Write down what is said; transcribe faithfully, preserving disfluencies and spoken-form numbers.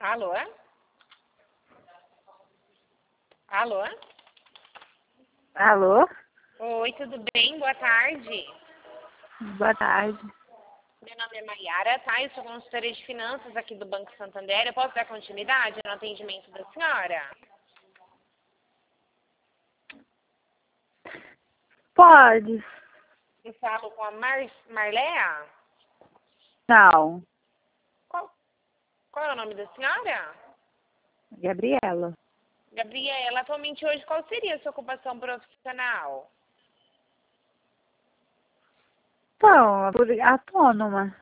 Alô? Alô? Alô? Oi, tudo bem? Boa tarde. Boa tarde. Meu nome é Maiara, tá? Eu sou consultora de finanças aqui do Banco Santander. Eu posso dar continuidade no atendimento da senhora? Pode. Eu falo com a Mar Marléa? Não. Qual, qual é o nome da senhora? Gabriela. Gabriela, atualmente hoje qual seria a sua ocupação profissional? Então, autônoma.